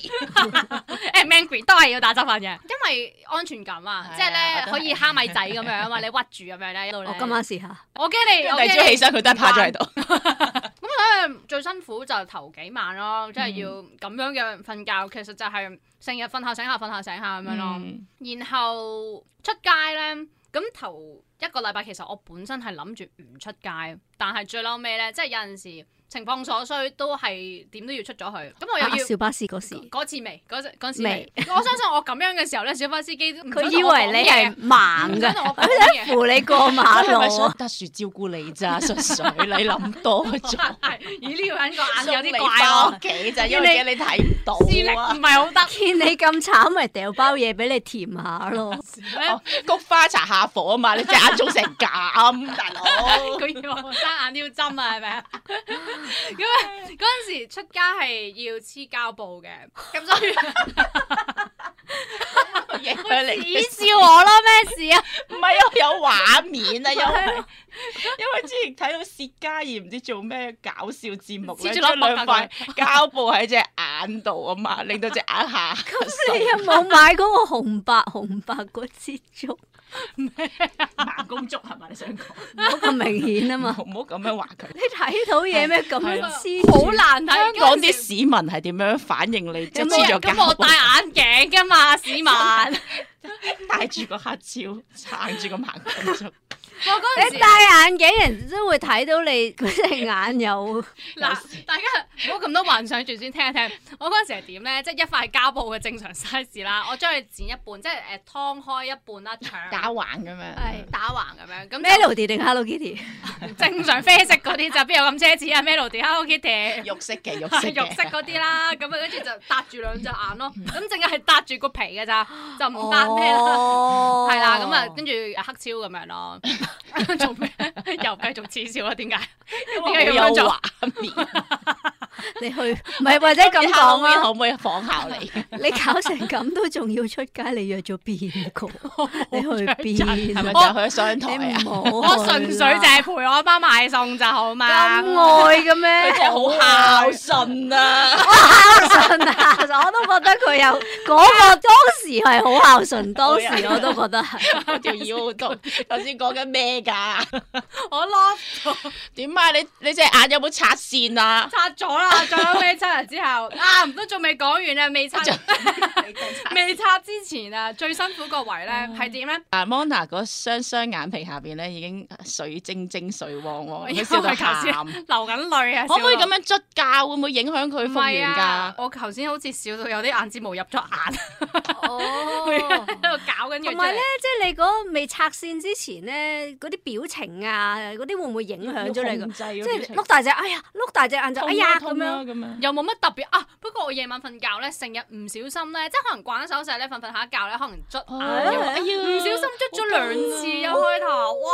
angry，I'm angry 都係要打側瞓嘅，因為安全感啊，即係咧可以蝦米仔咁樣啊嘛，你屈住咁樣咧。 我今晚試下。 我驚你，我第二朝起身佢都係趴咗喺度。 咁所以最辛苦就頭幾晚咯，即係要咁樣嘅瞓覺，其實就係成日瞓下醒下瞓下醒下咁樣咯。然後出街咧，咁頭一個禮拜其實我本身係諗住唔出街，但係最嬲尾咧，即係有陣時情況所需都係點都要出咗去。咁我又要小巴士嗰時嗰次未，嗰陣嗰時未。我相信我咁樣嘅時候咧，小巴司機佢以為你係盲㗎， 佢想扶你過馬路。 想特殊照顧你咋，純粹你諗多咗。 咦？呢個人個眼有啲怪喎。 喎。 屋企就因為驚你睇唔到視力唔係好得。 見你咁慘，咪掉包嘢俾你填下咯。 菊花搽下火啊嘛，你隻眼腫成咁，大佬。 佢要我生眼挑針啊，係咪啊？咁啊，嗰陣時出街係要黐膠布嘅，咁所以你恥笑我咯，咩事啊？ 唔係啊，有畫面啊，因為因為之前睇到薛家燕唔知做咩搞笑節目咧，將兩塊膠布喺隻眼度啊嘛，令到隻眼下。 咁你有冇買嗰個紅白紅白嗰支竹？ 盲公竹係咪你想講？ 唔好咁明顯啊嘛， 唔好咁樣話佢。 你睇到嘢咩咁樣黐？ 好難睇。 香港啲市民係點樣反應你？即係黐咗膠布。 咁我戴眼鏡㗎嘛，市民戴住個黑超，撐住個盲公竹。 我嗰陣時你戴眼鏡人都會睇到你嗰隻眼有嗱，大家唔好咁多幻想住先，聽一聽。我嗰陣時係點咧？即係一塊膠布嘅正常 size 啦，我將佢剪一半，即係誒劏開一半啦，長打橫咁樣， 係打橫咁樣。咁 Melody 定 Hello Kitty？ 正常啡色嗰啲就邊有咁奢侈啊？Melody、Hello Kitty， 肉色嘅肉色嘅， 肉色嗰啲啦。咁啊，跟住就搭住兩隻眼咯。咁淨係係搭住個皮嘅咋，就唔搭咩啦。係啦，咁啊，跟住黑超咁樣咯。做咩？又繼續恥笑啦？點解？點解要咁做？ 你去唔係或者咁講啊？ 可唔可以仿效你？ 你搞成咁都仲要出街？你約咗邊個？你去邊？ 係咪就去商台啊？ 我純粹就係陪我阿媽買餸就好嘛。 咁愛嘅咩？ 佢真係好孝順啊！ 孝順啊！我都覺得佢有嗰個當時係好孝順，當時我都覺得係。 條腰好痛。頭先講緊咩㗎？ 我 lost 咗。 點啊？你你隻眼有冇拆線啊？ 拆咗啦！最後尾七日之後，啊都仲未講完啊，未拆。未拆之前啊，最辛苦個位咧係點咧？ 啊 Mona 嗰雙雙眼皮下邊咧已經水晶晶、水汪汪，佢笑到喊， 流緊淚啊！ 可唔可以咁樣捽膠？會唔會影響佢復原㗎？ 我頭先好似笑到有啲眼睫毛入咗眼。 哦， 喺度搞緊佢。 同埋咧，即係你嗰未拆線之前咧，嗰啲表情啊，嗰啲會唔會影響咗你㗎？即係碌大隻，哎呀，碌大隻眼就哎呀咁樣， 又冇乜特別啊。不過我夜晚瞓覺咧，成日唔小心咧，即係可能慣咗手勢咧，瞓瞓下覺咧，可能捽眼，唔小心捽咗兩次。一開頭，哇！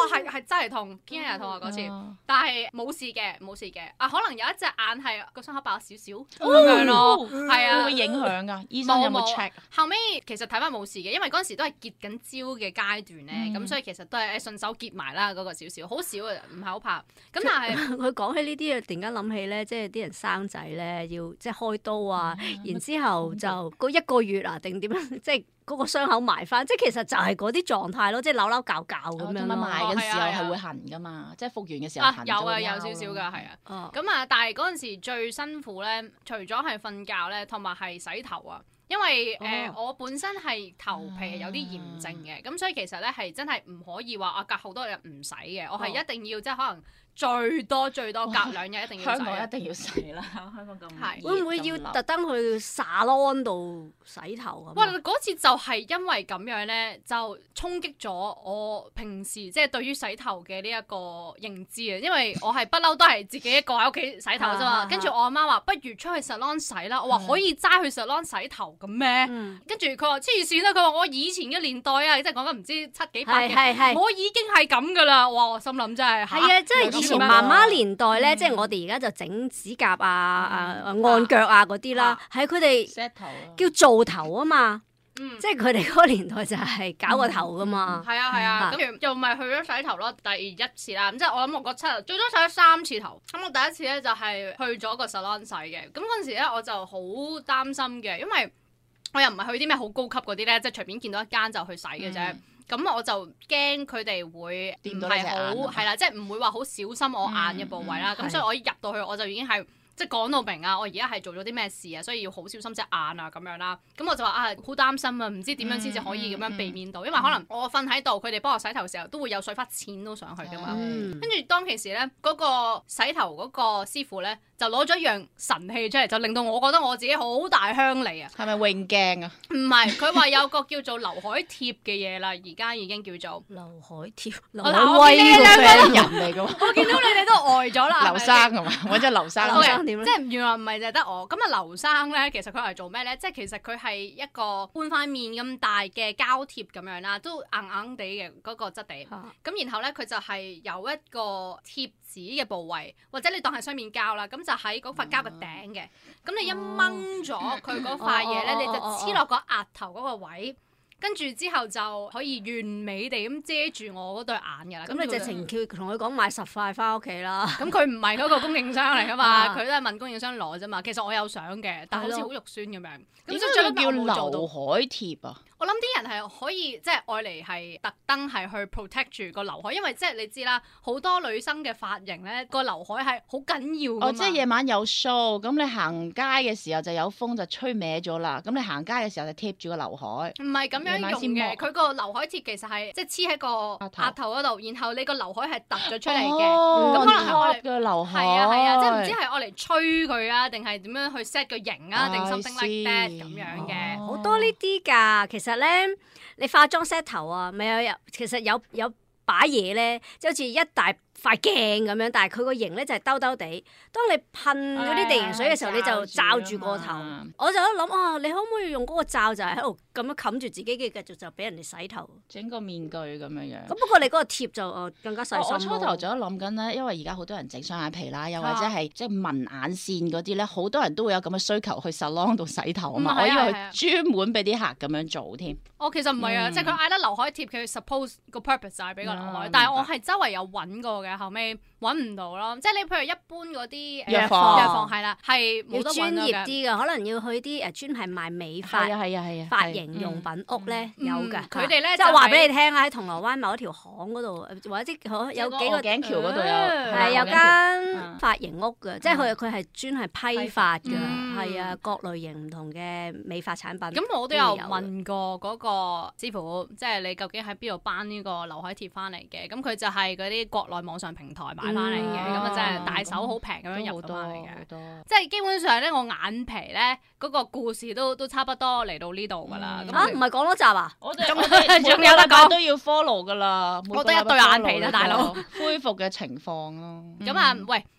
哇係係真係痛，堅係痛啊嗰次，但係冇事嘅冇事嘅，啊可能有一隻眼係個傷口爆少少咁樣咯，係啊， 會影響㗎？醫生有冇 check？ 後尾其實睇翻冇事嘅，因為嗰陣時都係結緊焦嘅階段咧，咁所以其實都係誒順手結埋啦嗰個少少，好少嘅，唔係好怕。咁但係佢講起呢啲啊，突然間諗起咧，即係啲人生仔咧要即係開刀啊，然之後就嗰一個月啊定點樣，即係嗰個傷口埋翻，即係其實就係嗰啲狀態咯，即係扭扭搞搞咁樣咯。 埋嘅時候係會痕噶嘛，即係復原嘅時候痕。 有啊，有少少㗎，係啊。咁啊，但係嗰陣時最辛苦咧，除咗係瞓覺咧，同埋係洗頭啊。因為誒我本身係頭皮係有啲炎症嘅，咁所以其實咧係真係唔可以話啊隔好多日唔洗嘅，我係一定要即係可能。最多最多隔兩日一定要洗， 香港一定要洗啦。香港咁熱， 會唔會要特登去沙龍度洗頭咁？ 哇！嗰次就係因為咁樣咧，就衝擊咗我平時即係對於洗頭嘅呢一個認知啊。因為我係不嬲都係自己一個喺屋企洗頭啫嘛。跟住我阿媽話：不如出去沙龍洗啦。我話可以齋去沙龍洗頭咁咩？跟住佢話黐線啦！佢話我以前嘅年代啊，即係講緊唔知七幾八嘅，我已經係咁噶啦。哇！我心諗真係係啊，即係。以前媽媽年代咧，嗯、即係我哋而家就整指甲啊、啊、嗯、按腳啊嗰啲啦，係佢哋叫做頭啊嘛，嗯、即係佢哋嗰個年代就係搞個頭噶嘛。係啊係啊，跟住又咪去咗洗頭咯，第一次啦。咁即係我諗我嗰七日最多洗咗三次頭。咁我第一次咧就係去咗個 salon 洗嘅。咁嗰陣時咧我就好擔心嘅，因為我又唔係去啲咩好高級嗰啲咧，即係隨便見到一間就去洗嘅啫。嗯咁我就驚佢哋會唔係好係啦，即係唔會話好小心我眼嘅部位啦。咁、嗯嗯、所以我一入到去我就已經係即係講到明啊，我而家係做咗啲咩事啊，所以要好小心隻眼啊咁樣啦。咁我就話啊，好擔心啊，唔知點樣先至可以咁樣避免到，嗯嗯、因為可能我瞓喺度，佢哋幫我洗頭嘅時候都會有水花濺到上去噶嘛。跟住、嗯、當其時咧，嗰、嗰個洗頭嗰個師傅咧。就攞咗一樣神器出嚟，就令到我覺得我自己好大鄉里啊！ 係咪泳鏡啊？ 唔係，佢話有個叫做劉海貼嘅嘢啦，而家已經叫做劉海貼。 劉海威呢兩個人嚟㗎喎！ 我見到你哋都呆咗啦。 劉生係嘛？揾咗劉生。 劉生點咧？ 即係原來唔係淨係得我。咁啊，劉生咧，其實佢係做咩咧？即係其實佢係一個半塊面咁大嘅膠貼咁樣啦，都硬硬地嘅嗰個質地。咁、啊、然後咧，佢就係有一個貼紙嘅部位，或者你當係雙面膠啦。咁就喺嗰塊膠嘅頂嘅，咁、嗯、你一掹咗佢嗰塊嘢咧，哦、你就黐落個額頭嗰個位，跟住之後就可以完美地咁遮住我嗰對眼㗎啦。 咁你直情叫同佢講買十塊翻屋企啦。咁佢唔係嗰個供應商嚟㗎嘛，佢都係問供應商攞啫嘛。其實我有想嘅，但係好似好肉酸咁樣。 點解要叫劉海貼啊？ 我諗啲人係可以即係愛嚟係特登係去 protect 住個劉海，因為即係你知啦，好多女生嘅髮型咧個劉海係好緊要㗎嘛。 哦，即係夜晚有 show，咁你行街嘅時候就有風就吹歪咗啦，咁你行街嘅時候就貼住個劉海。 唔係咁樣用嘅，佢個劉海貼其實係即係黐喺個額頭嗰度，然後你個劉海係凸咗出嚟嘅，咁、哦、可能係愛嚟嘅劉海。 係啊係啊，即係唔知係愛嚟吹佢啊，定係點樣去 set 個型啊，定 something like that 咁樣嘅。 好多呢啲㗎，其實咧。你化妝 set 頭啊，咪有有，其實有有把嘢咧，即係好似一大塊鏡咁樣，但係佢個型咧就係兜兜地。當你噴嗰啲地形水嘅時候，哎、你就罩住個頭。我就喺度諗啊，你可唔可以用嗰個罩就係喺度咁樣冚住自己嘅，繼續就俾人哋洗頭， 整個面具咁樣樣。 咁不過你嗰個貼就誒更加細心。我初頭就喺諗緊咧，因為而家好多人整雙眼皮啦，又或者係即係紋眼線嗰啲咧，好多人都會有咁嘅需求去 salon 度洗頭啊嘛。嗯、我以為佢專門俾啲客咁樣做添。 哦，其實唔係啊，嗯、即係佢嗌得劉海貼，佢 suppose 個 purpose 就係俾個劉海，嗯、但係我係周圍有揾過嘅，後尾揾唔到咯。即係你譬如一般嗰啲藥房，藥房係啦，係冇得揾專業啲嘅，可能要去啲誒專係賣美髮、 係啊係啊髮型用品屋咧有㗎。 佢哋咧即係話俾你聽啊，喺銅鑼灣某一條巷嗰度，或者啲有幾個頸橋嗰度有係有間髮型屋嘅，即係佢佢係專係批發㗎，係啊，各類型唔同嘅美髮產品。 咁我都有問過嗰個師傅，即係你究竟喺邊度搬呢個劉海貼翻嚟嘅？咁佢就係嗰啲國內網上平台買翻嚟嘅，咁啊真係大手好平咁樣入翻嚟嘅。即係基本上咧，我眼皮咧嗰個故事都都差不多嚟到呢度㗎啦。 嚇唔係講多集啊？ 我哋仲有得講都要 follow 㗎啦。 我得一對眼皮啦，大佬。 恢復嘅情況咯。 咁啊，喂。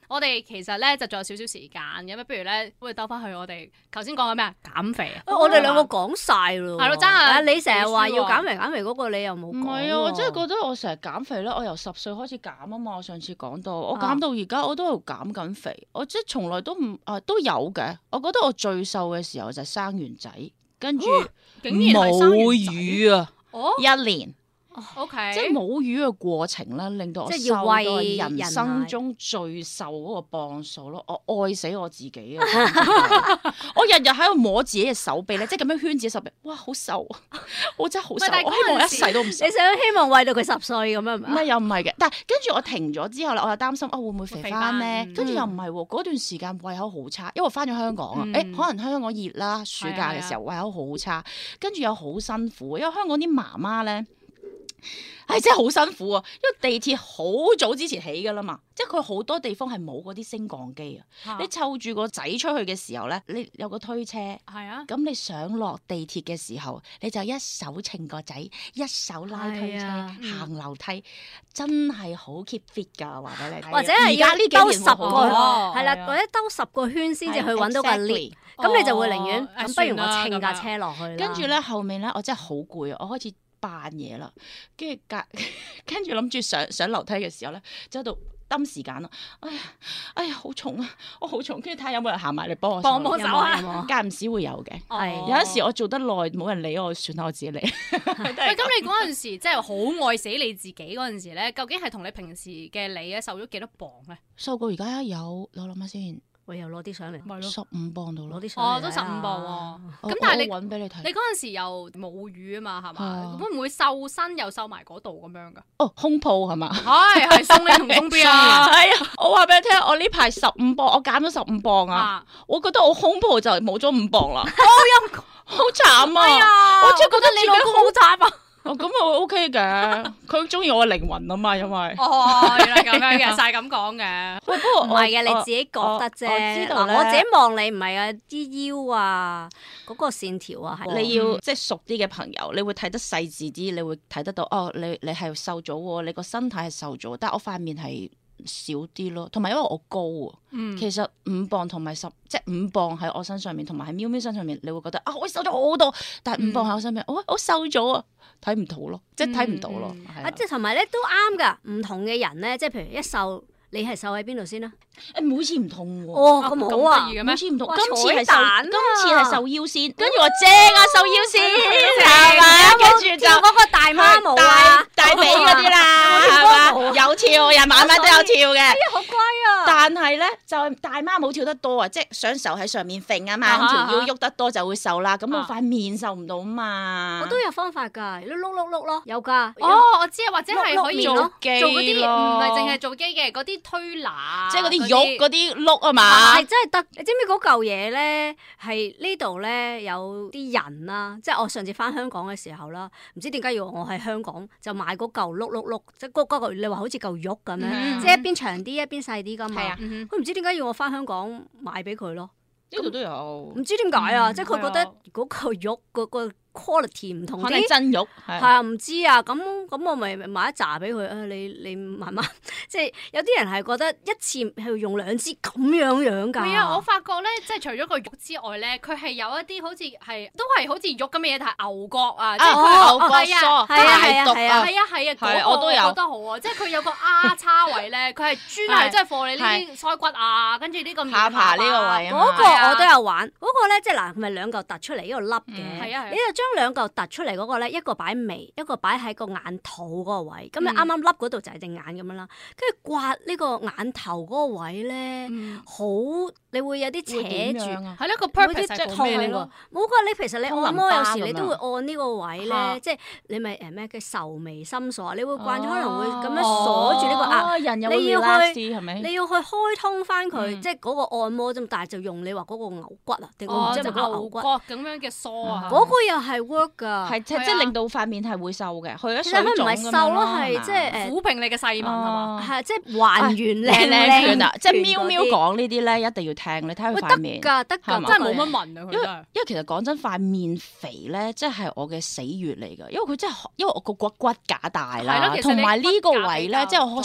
我哋其實咧就仲有少少時間，咁不如咧，不如兜翻去我哋頭先講緊咩啊？減肥啊！ 我哋兩個講晒咯， 係咯，真係。 你成日話要減肥減肥嗰個，你又冇講。 唔係啊，我真係覺得我成日減肥咧，我由十歲開始減啊嘛。我上次講到，我減到而家，我都喺度減緊肥。我即係從來都唔啊都有嘅。我覺得我最瘦嘅時候就係生完仔，跟住母乳啊，一年。 O K， 即係母乳嘅過程咧，令到我瘦到人生中最瘦嗰個磅數咯。我愛死我自己啊！我日日喺度摸自己嘅手臂咧，即係咁樣圈自己手臂，哇，好瘦啊！我真係好瘦，我希望一世都唔瘦。 你想希望餵到佢十歲咁樣？ 唔係又唔係嘅，但係跟住我停咗之後咧，我又擔心啊會唔會肥翻咧？跟住又唔係喎，嗰段時間胃口好差，因為我翻咗香港啊。誒，可能香港熱啦，暑假嘅時候胃口好差，跟住又好辛苦，因為香港啲媽媽咧。係真係好辛苦啊！因為地鐵好早之前起噶啦嘛，即係佢好多地方係冇嗰啲升降機啊。你湊住個仔出去嘅時候咧，你有個推車，係啊。咁你上落地鐵嘅時候，你就一手稱個仔，一手拉推車，行樓梯，真係好 keep fit 噶，話俾你聽。 或者係要兜十個，係啦，或者兜十個圈先至去揾到個 lift。咁你就會寧願咁，不如我稱架車落去啦。 跟住咧後面咧，我真係好攰啊！我開始扮嘢啦，跟住隔，跟住諗住上上樓梯嘅時候咧，就喺度抌時間咯。哎呀，哎呀，好重啊！我好重，跟住睇下有冇人行埋嚟幫我幫幫手啊！ 間唔時會有嘅， 係有一時我做得耐冇人理我，算啦，我自己嚟。 喂，咁你嗰陣時即係好愛死你自己嗰陣時咧，究竟係同你平時嘅你咧瘦咗幾多磅咧？ 瘦過而家有，我諗下先。 我又攞啲上嚟， 十五磅到攞啲上嚟， 哦，都十五磅喎。咁我但係你揾俾你睇， 你嗰陣時又母乳啊嘛，係嘛？會唔會瘦身又瘦埋嗰度咁樣噶？ 哦，胸脯係嘛？ 係係鬆 A 同鬆 B 啊！ 係啊，我話俾你聽，我呢排十五磅，我減咗十五磅啊！我覺得我胸脯就冇咗五磅啦，好慘啊！我真係覺得你老公好慘啊！哦，咁我 OK 嘅，佢中意我嘅靈魂啊嘛，因為哦，原來咁樣嘅，就係咁講嘅。 喂，不過唔係嘅，你自己覺得啫。 我知道我自己望你唔係啊，啲腰啊，嗰個線條啊，係你要即係熟啲嘅朋友，你會睇得細緻啲，你會睇得到哦，你你係瘦咗喎，你個身體係瘦咗，但係我塊面係少啲咯，同埋因為我高啊，嗯、其實五磅同埋十即係五磅喺我身上面，同埋喺喵喵身上面，你會覺得啊我瘦咗好多，但係五磅喺我身邊，我、嗯哦、我瘦咗啊，睇唔到咯，即係睇唔到咯， 嗯、啊即係同埋咧都啱噶，唔同嘅人咧，即係譬如一瘦。你係瘦喺邊度先啦？ 誒每次唔同喎。 哦，咁好啊！ 每次唔同， 哇今次係瘦， 啊、 今次係瘦腰先，跟住我正啊，瘦腰先係嘛？跟住就嗰個大媽舞啊， 大髀嗰啲啦，係嘛？有跳，人晚晚都有跳嘅。 哎呀，好乖啊！ 但係咧，就係大媽冇跳得多啊，即係想瘦喺上面揈啊嘛，咁條腰喐得多就會瘦啦。咁我塊面瘦唔到嘛。 我都有方法㗎，碌碌碌碌咯，有㗎。 哦，我知啊，或者係可以做機做嗰啲，唔係淨係做機嘅嗰啲。推拿即係嗰啲肉嗰啲碌啊嘛， 係真係得。你知唔知嗰嚿嘢咧？係呢度咧有啲人啦，即係我上次翻香港嘅時候啦，唔知點解要我喺香港就買嗰嚿碌碌碌，即係嗰嗰個你話好似嚿肉咁樣，嗯、即係一邊長啲一邊細啲噶嘛。佢唔、嗯、知點解要我翻香港買俾佢咯？ 呢度都有， 唔知點解啊？ 嗯、 即係佢覺得嗰嚿肉嗰個 quality 唔同啲， 可能真肉係啊，唔知啊，咁咁我咪買一紮俾佢啊！你你慢慢，即係有啲人係覺得一次係用兩支咁樣樣㗎。 係啊，我發覺咧，即係除咗個肉之外咧，佢係有一啲好似係都係好似肉咁嘅嘢，但係牛角啊，即係佢牛角梳， 係啊係啊係啊係啊，嗰個我覺得好啊，即係佢有個丫叉位咧，佢係專係即係放你呢啲腮骨啊，跟住呢個下巴呢個位啊， 嗰個我都有玩，嗰個咧即係嗱，咪兩嚿突出嚟呢度凹嘅， 係啊， 你就將兩嚿突出嚟嗰個咧，一個擺眉，一個擺喺個眼肚嗰個位，咁你啱啱凹嗰度就係隻眼咁樣啦。跟住刮呢個眼頭嗰個位咧，好你會有啲扯住， 係咯個 purpose 係痛嘅咯。 冇㗎，你其實你按摩有時你都會按呢個位咧，即係你咪誒咩嘅愁眉深鎖，你會慣咗可能會咁樣鎖住呢個壓，你要去你要去開通翻佢，即係嗰個按摩啫嘛。但係就用你話嗰個牛骨啊，定我唔知係咪嗰個牛骨咁樣嘅梳啊， 嗰個又係 work 㗎。 係即即係令到塊面係會瘦嘅，去咗水腫咁樣咯。 其實佢唔係瘦咯，係即係撫平你嘅細紋係嘛？ 係即係還原靚靚拳啊！即係喵喵講呢啲咧，一定要聽。你睇佢塊面， 得㗎得㗎， 真係冇乜紋啊！ 因為因為其實講真，塊面肥咧，即係我嘅死穴嚟㗎。因為佢真係因為我個骨骨架大啦，同埋呢個位咧，即係我梳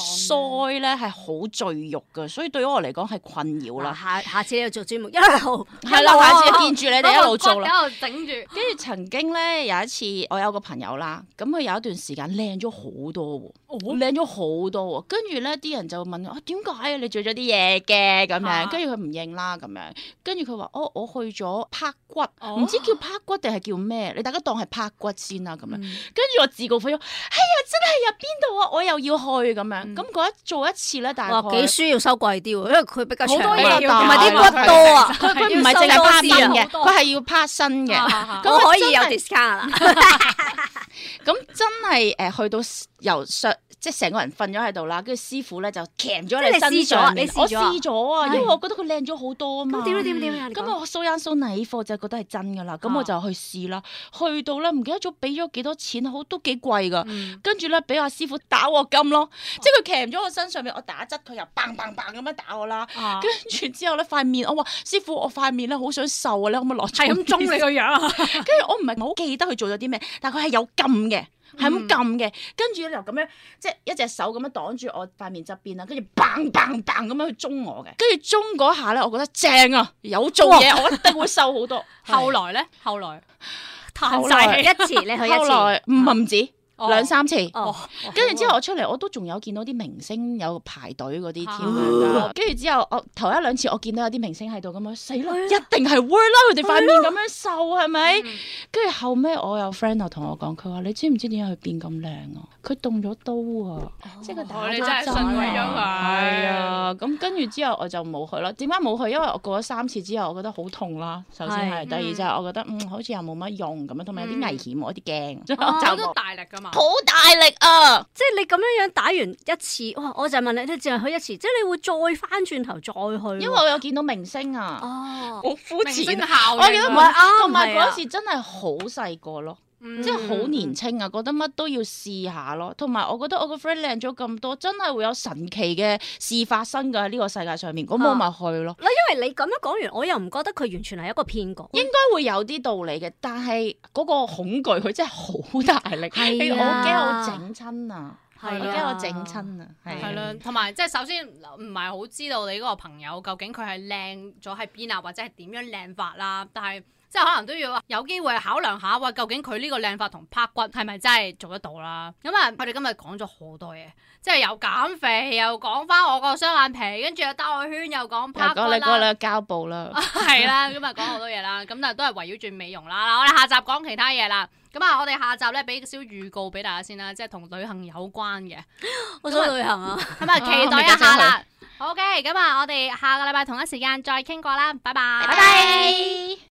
腮咧係好贅肉㗎，所以對於我嚟講係困擾啦。 下下次你要做節目一路係啦，下次見住你哋一路做啦， 一路整住。 跟住曾經咧有一次，我有個朋友啦，咁佢有一段時間靚咗好多喎，靚咗好多喎。跟住咧啲人就問我：點解你做咗啲嘢嘅咁樣？跟住佢唔認啦咁樣。跟住佢話：哦，我去咗拍骨，唔、哦、知叫拍骨定係叫咩？你大家當係拍骨先啦咁樣。跟住、嗯、我自告奮勇，哎呀，真係入邊度啊！我又要去咁樣。咁嗰、嗯、一做一次咧，大概幾書要收貴啲喎，因為佢比較長， 好多嘢要， 同埋啲骨多啊。 佢佢唔係淨係拍面嘅，佢係要拍身嘅。 咁可以有 discount 啦。 咁真係誒去到由上。即係成個人瞓咗喺度啦，跟住師傅咧就鉗咗你身上面。我試咗啊，因為我覺得佢靚咗好多啊嘛。 咁點點點啊？ 咁我掃眼掃泥貨就覺得係真㗎啦，咁我就去試啦。去到咧唔記得咗俾咗幾多錢，好都幾貴㗎。跟住咧俾阿師傅打我金咯，即係佢鉗咗我身上面，我打側佢又砰砰砰咁樣打我啦。跟住之後咧塊面，我話師傅我塊面咧好想瘦啊，你可唔可以落？ 係咁中你個樣啊！ 跟住我唔係好記得佢做咗啲咩，但係佢係有撳嘅。係咁撳嘅，跟住咧就咁樣，即係一隻手咁樣擋住我塊面側邊啦，跟住砰砰砰咁樣去中我嘅，跟住中嗰下咧，我覺得正啊，有做嘢，我一定會瘦好多。 後來咧，後來後來一次你去一次， 後來唔係唔止。兩三次， 哦， 跟住之後我出嚟，我都仲有見到啲明星有排隊嗰啲添㗎。跟住之後，我頭一兩次我見到有啲明星喺度咁樣，死啦！一定係 work 啦，佢哋塊面咁樣瘦係咪？跟住後尾我有 friend 又同我講，佢話你知唔知點解佢變咁靚啊？佢動咗刀啊！即係佢打咗針啊！ 你真係信咗佢。 係啊，咁跟住之後我就冇去啦。點解冇去？因為我過咗三次之後，我覺得好痛啦。首先係，第二就係我覺得嗯好似又冇乜用咁樣，同埋有啲危險，我有啲驚。 我都大力㗎嘛。 好大力啊！ 即係你咁樣樣打完一次，哇！我就問你，你淨係去一次，即係你會再翻轉頭再去？ 因為我有見到明星啊， 哦， 好膚淺。 效我見到唔係啱，同埋嗰時時真係好細個咯，即係好年輕啊，覺得乜都要試下咯。同埋我覺得我個 friend 靚咗咁多，真係會有神奇嘅事發生㗎喺呢個世界上面。咁我咪去咯。 嗱，因為你咁樣講完，我又唔覺得佢完全係一個騙局。 應該會有啲道理嘅，但係嗰個恐懼佢真係好大力，係我驚我整親啊！係我驚我整親啊！ 係啦，同埋即係首先唔係好知道你嗰個朋友究竟佢係靚咗喺邊啊，或者係點樣靚法啦，但係。即係可能都要有機會考量下，喂，究竟佢呢個靚法同拍骨係咪真係做得到啦？咁啊，我哋今日講咗好多嘢，即係又減肥，又講翻我個雙眼皮，跟住又兜個圈，又講拍骨啦， 又講你嗰個膠布啦， 係啦，咁啊講好多嘢啦，咁但係都係圍繞住美容啦。我哋下集講其他嘢啦。咁啊，我哋下集咧俾少預告俾大家先啦，即係同旅行有關嘅。 我想旅行啊！ 咁啊，期待一下啦。OK，咁啊，我哋下個禮拜同一時間再傾過啦，拜拜。 拜拜。